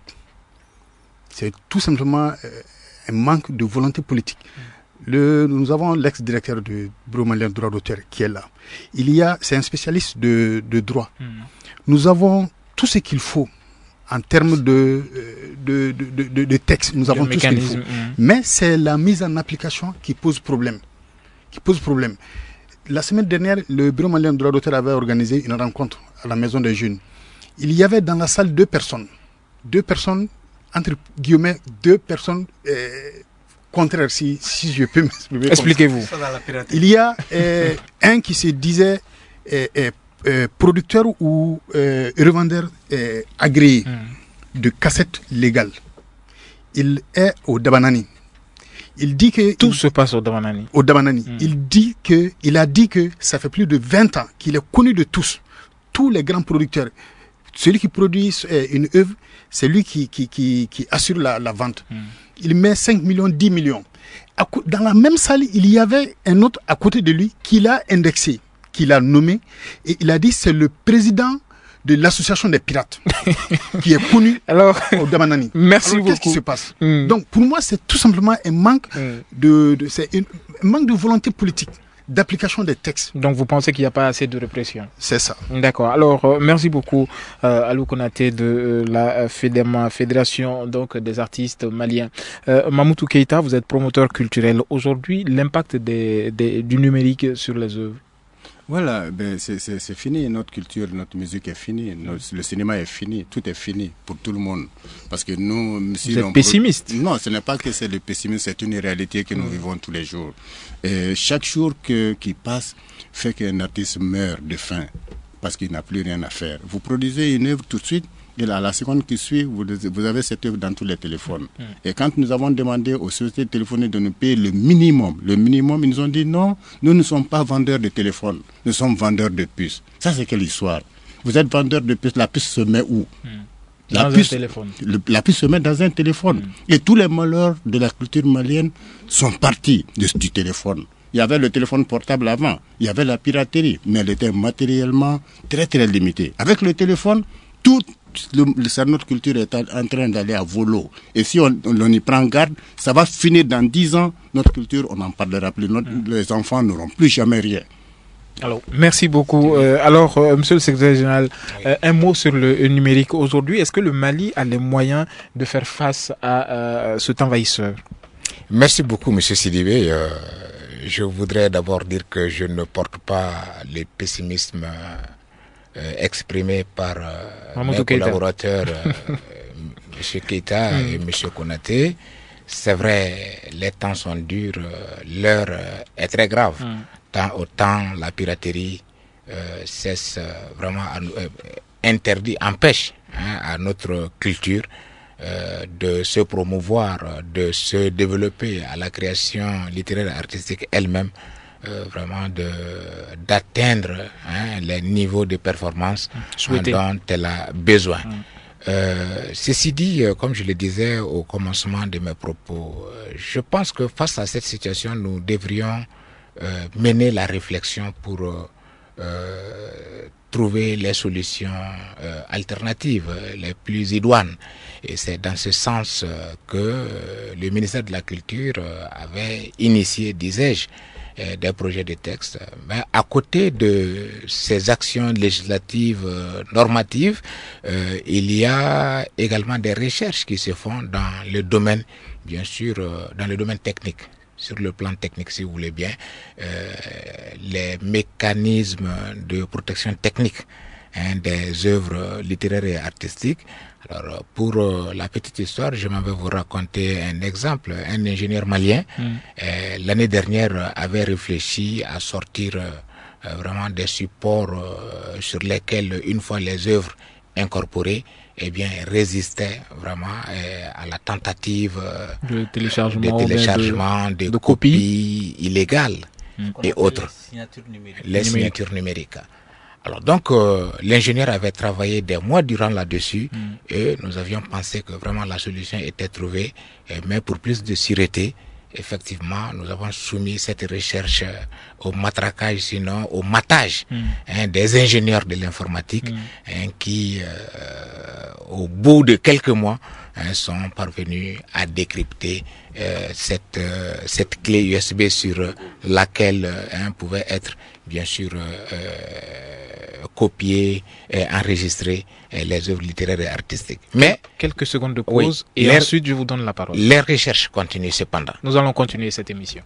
C'est tout simplement euh, un manque de volonté politique. Mmh. Le, nous avons l'ex-directeur du Bureau malien de droit d'auteur qui est là. Il y a, c'est un spécialiste de, de droit. Mmh. Nous avons tout ce qu'il faut en termes de, de, de, de, de texte, nous avons tout ce qu'il faut. Mmh. Mais c'est la mise en application qui pose problème. Qui pose problème. La semaine dernière, le Bureau malien de droit d'auteur avait organisé une rencontre à la Maison des Jeunes. Il y avait dans la salle deux personnes. Deux personnes, entre guillemets, deux personnes euh, contraires, si, si je peux m'exprimer. Expliquez-vous. Il y a euh, un qui se disait euh, euh, Euh, producteur ou euh, revendeur euh, agréé mmh. de cassettes légales. Il est au Dabanani. Il dit que tout il, se passe au Dabanani. Au Dabanani. Mmh. Il dit que il a dit que ça fait plus de vingt ans qu'il est connu de tous, tous les grands producteurs. Celui qui produit euh, une œuvre, c'est lui qui qui qui, qui assure la, la vente. Mmh. Il met cinq millions, dix millions. Dans la même salle, il y avait un autre à côté de lui qui l'a indexé, qu'il a nommé, et il a dit c'est le président de l'association des pirates qui est connu alors, au Dabanani. Merci alors, beaucoup. Qu'est-ce qui se passe mm. Donc pour moi c'est tout simplement un manque mm. de, de c'est une, un manque de volonté politique, d'application des textes. Donc vous pensez qu'il n'y a pas assez de répression? C'est ça. D'accord. Alors euh, merci beaucoup euh, Alou Konaté de euh, la FEDEMA, Fédération donc des artistes maliens. Euh, Mamoutou Keïta, vous êtes promoteur culturel. Aujourd'hui, l'impact des, des, du numérique sur les œuvres? Voilà, ben c'est, c'est, c'est fini, notre culture, notre musique est finie, notre, le cinéma est fini, tout est fini pour tout le monde. Parce que nous... Si vous êtes pessimiste? Non, ce n'est pas que c'est le pessimisme, c'est une réalité que nous mmh. vivons tous les jours. Et chaque jour que, qui passe fait qu'un artiste meurt de faim parce qu'il n'a plus rien à faire. Vous produisez une œuvre tout de suite, et à la seconde qui suit, vous, vous avez cette œuvre dans tous les téléphones. Mmh. Et quand nous avons demandé aux sociétés téléphoniques de nous payer le minimum, le minimum, ils nous ont dit non, nous ne sommes pas vendeurs de téléphones, nous sommes vendeurs de puces. Ça, c'est quelle histoire? Vous êtes vendeur de puces, la puce se met où? mmh. la, dans puce, un téléphone. Le, la puce se met dans un téléphone. Mmh. Et tous les malheurs de la culture malienne sont partis de, du téléphone. Il y avait le téléphone portable avant, il y avait la piraterie, mais elle était matériellement très très limitée. Avec le téléphone, tout Le, le, notre culture est en train d'aller à volo. Et si on, on, on y prend garde, ça va finir dans dix ans. Notre culture, on n'en parlera plus. Notre, mmh. Les enfants n'auront plus jamais rien. Alors, merci beaucoup. Euh, alors, euh, Monsieur le Secrétaire Général, euh, un mot sur le numérique aujourd'hui. Est-ce que le Mali a les moyens de faire face à euh, cet envahisseur? Merci beaucoup, Monsieur Sidibé. Euh, je voudrais d'abord dire que je ne porte pas le pessimisme euh, Euh, exprimé par euh, mes Keïta. collaborateurs euh, M. Keïta mm. et M. Konaté. C'est vrai, les temps sont durs, euh, l'heure euh, est très grave. Mm. Tant autant la piraterie euh, cesse euh, vraiment à, euh, interdit, empêche hein, à notre culture euh, de se promouvoir, de se développer à la création littéraire et artistique elle-même. Euh, vraiment de d'atteindre hein, les niveaux de performance hein, dont elle a besoin. Mmh. Euh, ceci dit, euh, comme je le disais au commencement de mes propos, euh, je pense que face à cette situation, nous devrions euh, mener la réflexion pour euh, euh, trouver les solutions euh, alternatives, les plus idoines. Et c'est dans ce sens euh, que euh, le ministère de la Culture euh, avait initié, disais-je, euh, des projets de texte. Mais à côté de ces actions législatives euh, normatives, euh, il y a également des recherches qui se font dans le domaine, bien sûr, euh, dans le domaine technique. Sur le plan technique, si vous voulez bien, euh, les mécanismes de protection technique hein, des œuvres littéraires et artistiques. Alors, pour euh, la petite histoire, je m'en vais vous raconter un exemple. Un ingénieur malien, mm. euh, l'année dernière, avait réfléchi à sortir euh, vraiment des supports euh, sur lesquels, une fois les œuvres incorporées, eh bien, résistaient vraiment euh, à la tentative euh, de téléchargement, de, téléchargement, de, de, de copies, copies illégales mm. et autres. Les signatures numériques. Les signatures numériques. Alors donc euh, l'ingénieur avait travaillé des mois durant là-dessus mm. et nous avions pensé que vraiment la solution était trouvée, et, mais pour plus de sûreté, effectivement, nous avons soumis cette recherche au matraquage, sinon au matage mm. hein, des ingénieurs de l'informatique mm. hein, qui, euh, au bout de quelques mois, hein, sont parvenus à décrypter euh, cette, euh, cette clé U S B sur laquelle hein, pouvait être, bien sûr, euh, copier et enregistrer les œuvres littéraires et artistiques. Mais quelques secondes de pause oui, et les, ensuite je vous donne la parole. Les recherches continuent cependant. Nous allons continuer cette émission.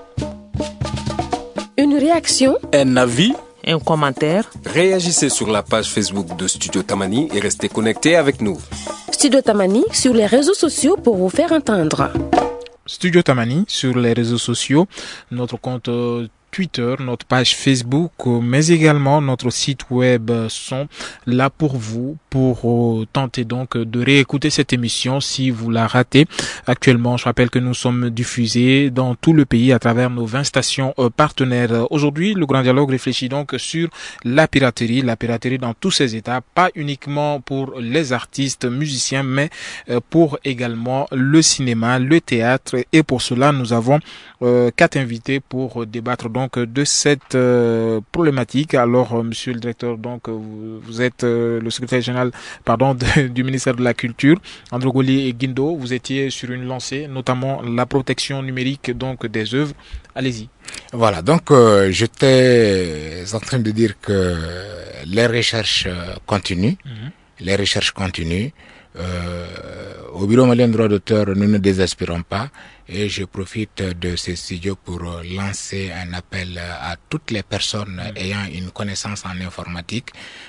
Une réaction, un avis, un commentaire. Réagissez sur la page Facebook de Studio Tamani et restez connectés avec nous. Studio Tamani sur les réseaux sociaux pour vous faire entendre. Studio Tamani sur les réseaux sociaux, notre compte euh, Twitter, notre page Facebook, mais également notre site web sont là pour vous, pour tenter donc de réécouter cette émission si vous la ratez. Actuellement, je rappelle que nous sommes diffusés dans tout le pays à travers nos vingt stations partenaires. Aujourd'hui, le Grand Dialogue réfléchit donc sur la piraterie, la piraterie dans tous ses états, pas uniquement pour les artistes, musiciens, mais pour également le cinéma, le théâtre. Et pour cela, nous avons euh, quatre invités pour débattre donc de cette euh, problématique. Alors, euh, monsieur le directeur, donc vous, vous êtes euh, le secrétaire général, pardon, de, du ministère de la Culture, Androgoli et Guindo. Vous étiez sur une lancée, notamment la protection numérique donc des œuvres. Allez-y. Voilà. Donc, euh, j'étais en train de dire que les recherches continuent, mm-hmm. les recherches continuent. Euh, au Bureau malien de droit d'auteur, nous ne désespérons pas et je profite de ce studio pour lancer un appel à toutes les personnes mmh. ayant une connaissance en informatique.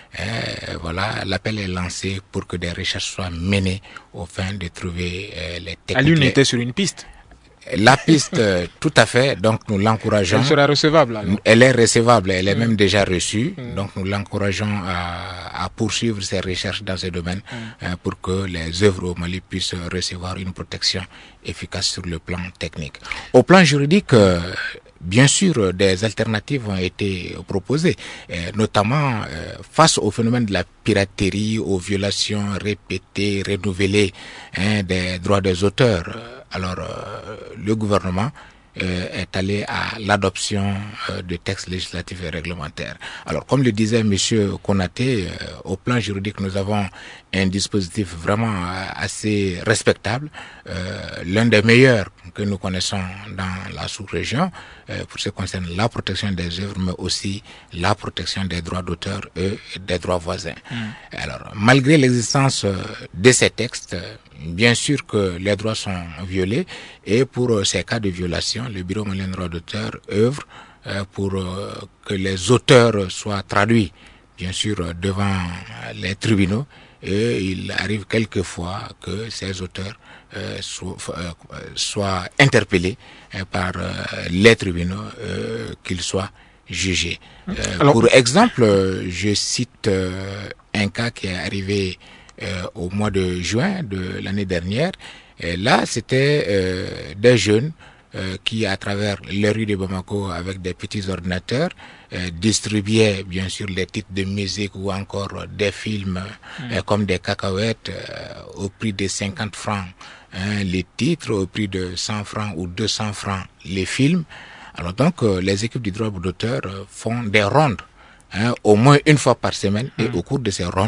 Et voilà, l'appel est lancé pour que des recherches soient menées au fin de trouver euh, les techniques. Ali, on était sur une piste. La piste, tout à fait, donc nous l'encourageons. Elle sera recevable alors. Elle est recevable, elle est mmh. même déjà reçue, mmh. donc nous l'encourageons à, à poursuivre ses recherches dans ce domaine mmh. euh, pour que les œuvres au Mali puissent recevoir une protection efficace sur le plan technique. Au plan juridique, euh, bien sûr, des alternatives ont été proposées, euh, notamment euh, face au phénomène de la piraterie, aux violations répétées, renouvelées hein, des droits des auteurs. Alors, euh, le gouvernement euh, est allé à l'adoption euh, de textes législatifs et réglementaires. Alors, comme le disait Monsieur Konaté, euh, au plan juridique, nous avons un dispositif vraiment euh, assez respectable, euh, l'un des meilleurs que nous connaissons dans la sous-région, euh, pour ce qui concerne la protection des œuvres, mais aussi la protection des droits d'auteur et des droits voisins. Mmh. Alors, malgré l'existence euh, de ces textes, euh, bien sûr que les droits sont violés et pour euh, ces cas de violation, le Bureau malien de droit d'auteur œuvre euh, pour euh, que les auteurs soient traduits, bien sûr, euh, devant les tribunaux. Et il arrive quelquefois que ces auteurs euh, soient, euh, soient interpellés euh, par euh, les tribunaux, euh, qu'ils soient jugés. Euh, Alors, pour exemple, je cite euh, un cas qui est arrivé euh, au mois de juin de l'année dernière. Et là, c'était euh, des jeunes euh, qui, à travers les rues de Bamako, avec des petits ordinateurs, euh, distribuaient bien sûr les titres de musique ou encore des films mmh. euh, comme des cacahuètes euh, au prix de cinquante francs hein, les titres, au prix de cent francs ou deux cents francs les films. Alors donc, euh, les équipes du droit d'auteur euh, font des rondes Hein, au moins une fois par semaine, mmh. et au cours de ces rondes,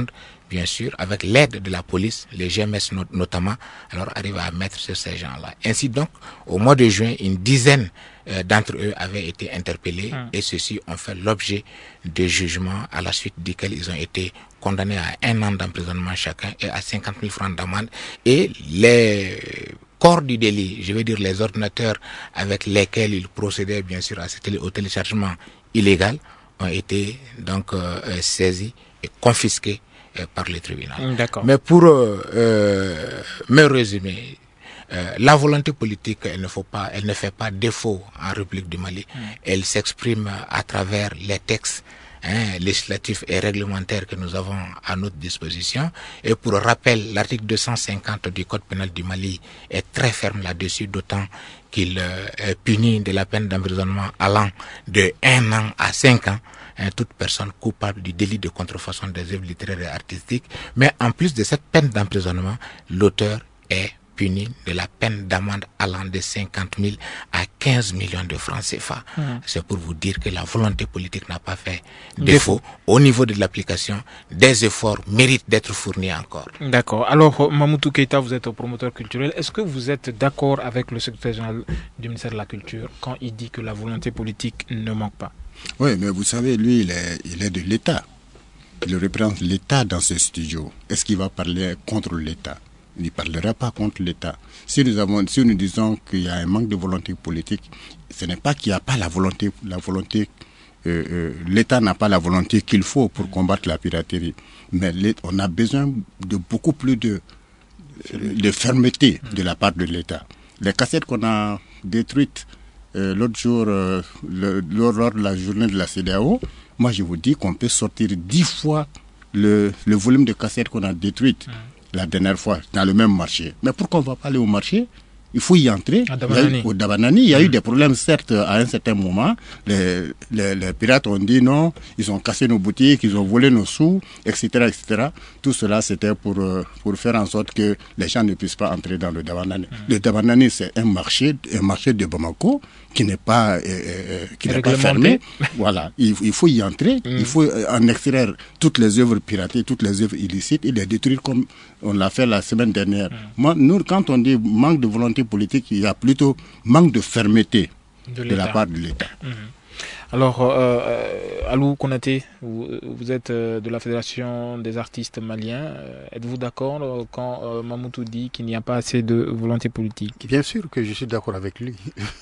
bien sûr, avec l'aide de la police, les G M S not- notamment, alors arrive à mettre sur ces gens-là. Ainsi donc, au mois de juin, une dizaine euh, d'entre eux avaient été interpellés mmh. et ceux-ci ont fait l'objet de jugements à la suite duquel ils ont été condamnés à un an d'emprisonnement chacun et à cinquante mille francs d'amende. Et les corps du délit, je veux dire les ordinateurs avec lesquels ils procédaient bien sûr à ce télé- au téléchargement illégal, ont été donc euh, saisis et confisqués euh, par le tribunal. D'accord. Mais pour euh, euh, me résumer, euh, la volonté politique, elle ne faut pas, elle ne fait pas défaut en République du Mali. Mm. Elle s'exprime à travers les textes hein, législatifs et réglementaires que nous avons à notre disposition. Et pour rappel, l'article deux cent cinquante du Code pénal du Mali est très ferme là-dessus, d'autant qu'il euh, punit de la peine d'emprisonnement allant de un an à cinq ans hein, toute personne coupable du délit de contrefaçon des œuvres littéraires et artistiques. Mais en plus de cette peine d'emprisonnement, l'auteur est puni de la peine d'amende allant de cinquante mille à quinze millions de francs C F A. Mmh. C'est pour vous dire que la volonté politique n'a pas fait défaut. défaut. Au niveau de l'application, des efforts méritent d'être fournis encore. D'accord. Alors, Mamoudou Keïta, vous êtes promoteur culturel. Est-ce que vous êtes d'accord avec le secrétaire général du ministère de la Culture quand il dit que la volonté politique ne manque pas? Oui, mais vous savez, lui, il est, il est de l'État. Il représente l'État dans ce studio. Est-ce qu'il va parler contre l'État? Il ne parlera pas contre l'État. Si nous avons, si nous disons qu'il y a un manque de volonté politique, ce n'est pas qu'il n'y a pas la volonté, la volonté, euh, euh, l'État n'a pas la volonté qu'il faut pour combattre la piraterie. Mais on a besoin de beaucoup plus de, de fermeté de la part de l'État. Les cassettes qu'on a détruites euh, l'autre jour, euh, le, lors de la journée de la C E D E A O, moi je vous dis qu'on peut sortir dix fois le, le volume de cassettes qu'on a détruites. La dernière fois, dans le même marché. Mais pourquoi on ne va pas aller au marché? Il faut y entrer. À Dabanani. Il y a eu, au Dabanani, il y a mmh. eu des problèmes, certes, à un certain moment. Les, les, les pirates ont dit non, ils ont cassé nos boutiques, ils ont volé nos sous, et cetera et cetera. Tout cela, c'était pour, pour faire en sorte que les gens ne puissent pas entrer dans le Dabanani. Mmh. Le Dabanani, c'est un marché, un marché de Bamako qui n'est pas, euh, euh, qui n'est pas fermé. Voilà, il, il faut y entrer, mmh. il faut en extraire toutes les œuvres piratées, toutes les œuvres illicites et les détruire comme on l'a fait la semaine dernière. Mmh. Moi, nous, quand on dit manque de volonté politique, il y a plutôt manque de fermeté de, de la part de l'État. Mmh. Alors, euh, euh, Alou Konaté, vous, vous êtes euh, de la Fédération des artistes maliens. Euh, êtes-vous d'accord euh, quand euh, Mamoudou dit qu'il n'y a pas assez de volonté politique? Bien sûr que je suis d'accord avec lui.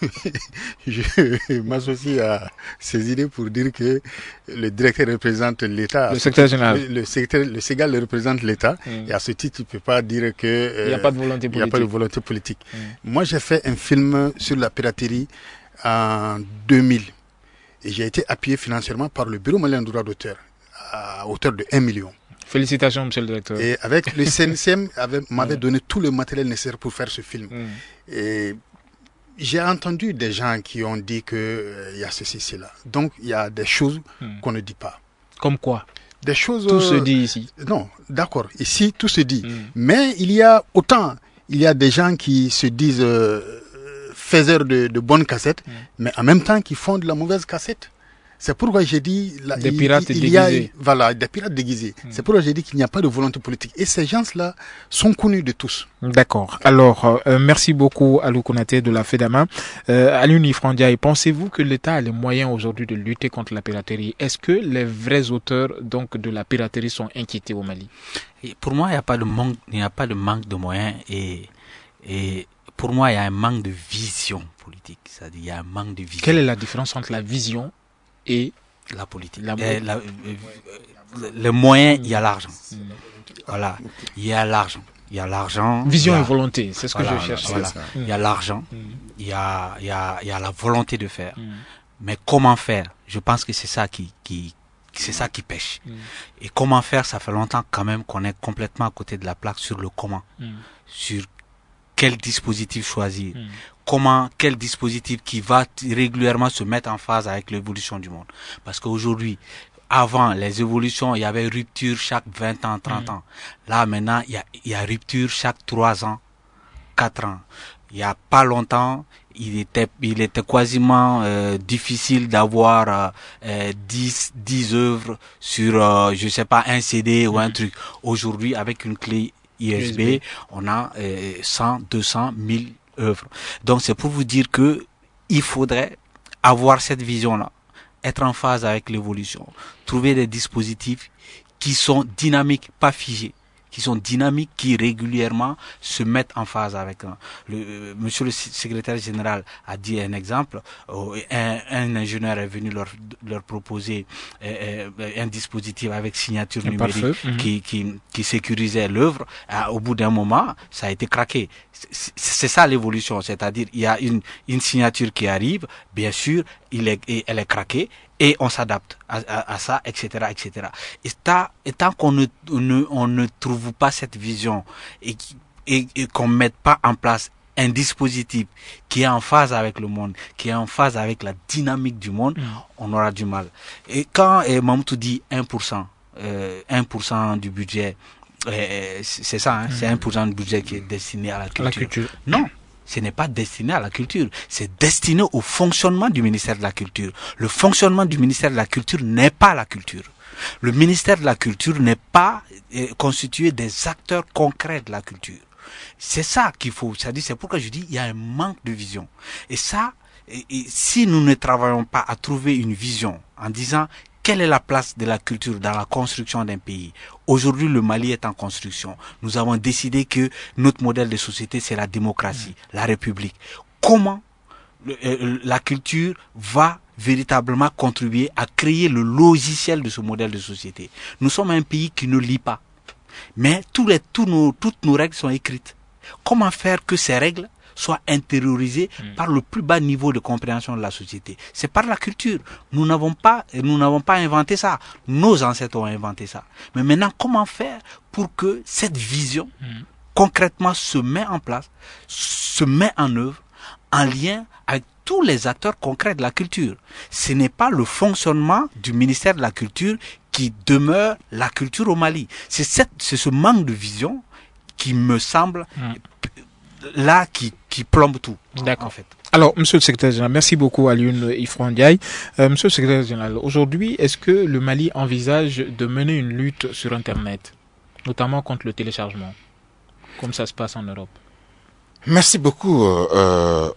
Je m'associe à ses idées pour dire que le directeur représente l'État. Le secrétaire général. Le, le, secrétaire, le Ségal représente l'État. Mmh. Et à ce titre, il ne peut pas dire que euh, il n'y a pas de volonté politique. Il n'y a pas de volonté politique. Mmh. Moi, j'ai fait un film sur la piraterie en deux mille. Et j'ai été appuyé financièrement par le Bureau malien de droit d'auteur à hauteur de un million. Félicitations, monsieur le directeur. Et avec le C N C M, m'avait ouais. donné tout le matériel nécessaire pour faire ce film. Mm. Et j'ai entendu des gens qui ont dit qu'il euh, y a ceci, cela. Donc, il y a des choses mm. qu'on ne dit pas. Comme quoi? Des choses... Tout euh, se dit ici. Non, d'accord. Ici, tout se dit. Mm. Mais il y a autant, il y a des gens qui se disent... Euh, faiseurs de, de bonnes cassettes, mmh. mais en même temps qui font de la mauvaise cassette. C'est pourquoi j'ai dit... Là, des il, pirates il, il déguisés. Y a, voilà, des pirates déguisés. Mmh. C'est pourquoi j'ai dit qu'il n'y a pas de volonté politique. Et ces gens-là sont connus de tous. D'accord. Alors, euh, merci beaucoup Alou Konaté de la FEDAMA. Euh, Aliou Nifrandiaï, pensez-vous que l'État a les moyens aujourd'hui de lutter contre la piraterie? Est-ce que les vrais auteurs donc, de la piraterie sont inquiétés au Mali? Et pour moi, il n'y a pas de manque, il n'y a pas de manque de moyens et... et pour moi, il y a un manque de vision politique. C'est-à-dire, il y a un manque de vision. Quelle est la différence entre la vision et la politique? La... Et la, euh, euh, les moyens, il y a l'argent. Mmh. Voilà, il y a l'argent. Il y a l'argent. Vision a... et volonté, c'est ce que voilà, je cherche. Voilà. Mmh. Il y a l'argent, mmh. il y a, il y a, il y a la volonté de faire. Mmh. Mais comment faire? Je pense que c'est ça qui, qui, c'est ça qui pêche. Mmh. Et comment faire? Ça fait longtemps quand même qu'on est complètement à côté de la plaque sur le comment, mmh. sur quel dispositif choisir, mmh. comment, quel dispositif qui va régulièrement se mettre en phase avec l'évolution du monde. Parce qu'aujourd'hui, avant, les évolutions, il y avait rupture chaque vingt ans, trente mmh. ans. Là, maintenant, il y a, il y a rupture chaque trois ans, quatre ans. Il y a pas longtemps, il était, il était quasiment euh, difficile d'avoir euh, dix, dix œuvres sur, euh, je sais pas, un C D ou un truc. Aujourd'hui, avec une clé U S B, U S B. on a euh, cent, deux cents, mille œuvres. Donc c'est pour vous dire que il faudrait avoir cette vision-là, être en phase avec l'évolution, trouver des dispositifs qui sont dynamiques, pas figés, qui sont dynamiques, qui régulièrement se mettent en phase avec un. Le, euh, monsieur le secrétaire général a dit un exemple, euh, un, un ingénieur est venu leur, leur proposer euh, un dispositif avec signature un numérique mmh. qui, qui, qui sécurisait l'œuvre. Euh, au bout d'un moment, ça a été craqué. C'est, c'est ça l'évolution, c'est-à-dire il y a une, une signature qui arrive, bien sûr, il est, elle est craquée, et on s'adapte à, à, à ça, et cetera, et cetera. Et, ta, et tant qu'on ne, ne, on ne trouve pas cette vision et, et, et qu'on ne mette pas en place un dispositif qui est en phase avec le monde, qui est en phase avec la dynamique du monde, mmh. on aura du mal. Et quand eh, Mamoudou dit un pour cent, euh, un pour cent du budget, eh, c'est ça, hein, mmh. c'est un pour cent du budget qui est destiné à la culture. À la culture. Non. Ce n'est pas destiné à la culture, c'est destiné au fonctionnement du ministère de la Culture. Le fonctionnement du ministère de la Culture n'est pas la culture. Le ministère de la Culture n'est pas euh, constitué des acteurs concrets de la culture. C'est ça qu'il faut, c'est-à-dire, c'est pourquoi je dis il y a un manque de vision. Et ça, et, et, si nous ne travaillons pas à trouver une vision en disant quelle est la place de la culture dans la construction d'un pays? Aujourd'hui, le Mali est en construction. Nous avons décidé que notre modèle de société, c'est la démocratie, mmh. la République. Comment le, euh, la culture va véritablement contribuer à créer le logiciel de ce modèle de société? Nous sommes un pays qui ne lit pas. Mais tous les, tous nos, toutes nos règles sont écrites. Comment faire que ces règles soient intériorisées mmh. par le plus bas niveau de compréhension de la société? C'est par la culture. Nous n'avons pas, nous n'avons pas inventé ça. Nos ancêtres ont inventé ça. Mais maintenant, comment faire pour que cette vision, mmh. concrètement, se met en place, se met en œuvre, en lien avec tous les acteurs concrets de la culture? Ce n'est pas le fonctionnement du ministère de la Culture qui demeure la culture au Mali. C'est cette, c'est ce manque de vision qui me semble mmh. là qui, qui plombe tout. D'accord. En fait. Alors, monsieur le secrétaire général, merci beaucoup à Alioune Ifran Ndiaye. Euh, monsieur le secrétaire général, aujourd'hui, est-ce que le Mali envisage de mener une lutte sur Internet, notamment contre le téléchargement, comme ça se passe en Europe? Merci beaucoup. Euh,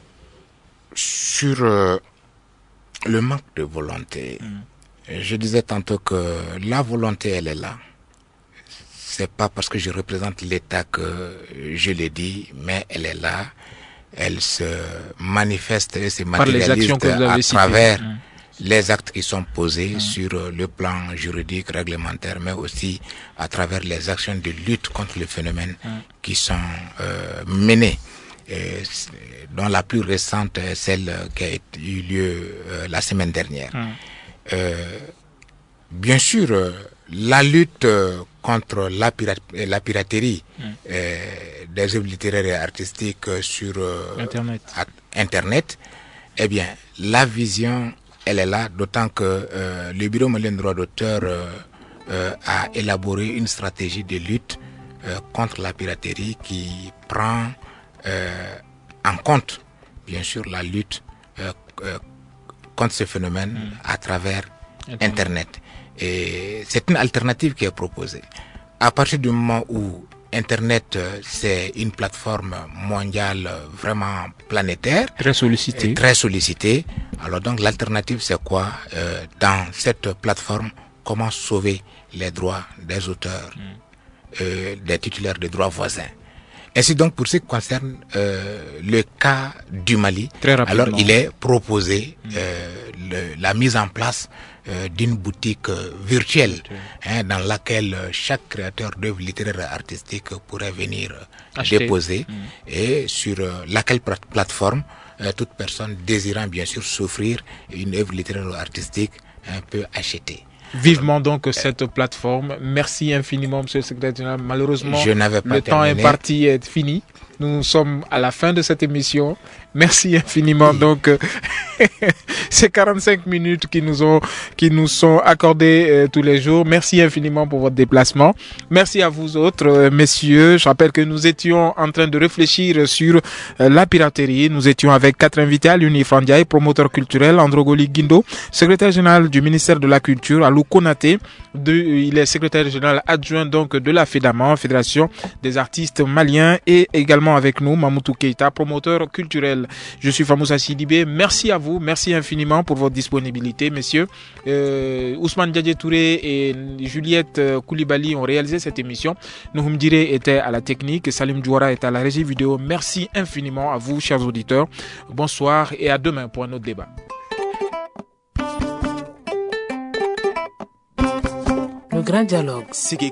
sur euh, le manque de volonté, mmh. je disais tantôt que la volonté, elle est là. C'est pas parce que je représente l'État que je l'ai dit, mais elle est là. Elle se manifeste et se matérialise à travers mmh. les actes qui sont posés mmh. sur le plan juridique, réglementaire, mais aussi à travers les actions de lutte contre le phénomène mmh. qui sont euh, menées. Et dont la plus récente est celle qui a eu lieu euh, la semaine dernière. Mmh. Euh, bien sûr, euh, la lutte euh, contre la, pirate, la piraterie mmh. euh, des œuvres littéraires et artistiques sur euh, Internet. Internet, eh bien, la vision, elle est là, d'autant que euh, le Bureau malien de droit d'auteur euh, euh, a élaboré une stratégie de lutte euh, contre la piraterie qui prend euh, en compte, bien sûr, la lutte euh, euh, contre ce phénomène mmh. à travers Internet. Internet. Et c'est une alternative qui est proposée. À partir du moment où Internet, c'est une plateforme mondiale vraiment planétaire. Très sollicitée. Très sollicitée. Alors donc l'alternative c'est quoi euh, dans cette plateforme? Comment sauver les droits des auteurs, mmh. euh, des titulaires de droits voisins? Ainsi donc pour ce qui concerne euh, le cas du Mali, alors il est proposé euh, le, la mise en place euh, d'une boutique euh, virtuelle hein, dans laquelle euh, chaque créateur d'œuvres littéraires et artistiques pourrait venir euh, déposer mmh. et sur euh, laquelle plateforme euh, toute personne désirant bien sûr s'offrir une œuvre littéraire ou artistique hein, peut acheter. Vivement donc cette plateforme. Merci infiniment, monsieur le secrétaire général. Malheureusement, je n'avais pas le terminé. temps imparti est fini. nous sommes à la fin de cette émission. Merci infiniment. Donc, euh, ces quarante-cinq minutes qui nous ont, qui nous sont accordées euh, tous les jours. Merci infiniment pour votre déplacement. Merci à vous autres, euh, messieurs. Je rappelle que nous étions en train de réfléchir sur euh, la piraterie. Nous étions avec quatre invités, Alioune Frandiaï, promoteur culturel, Androgoli Guindo, secrétaire général du ministère de la Culture, Alou Konaté, de, il est secrétaire général adjoint donc de la FEDAMAN, Fédération des artistes maliens, et également avec nous Mamoutou Keita, promoteur culturel. Je suis Famoussa Sidibé. Merci à vous, merci infiniment pour votre disponibilité, messieurs. Euh, Ousmane Diadje Touré et Juliette Koulibaly ont réalisé cette émission. Nouhoum Diré était à la technique, Salim Djouara était à la régie vidéo. Merci infiniment à vous, chers auditeurs. Bonsoir et à demain pour un autre débat. Le Grand Dialogue.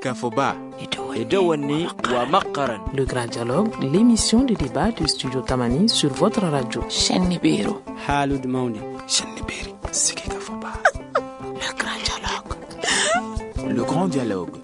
Le Grand Dialogue, l'émission de débat du studio Tamani sur votre radio. Le Grand Dialogue. Le Grand Dialogue.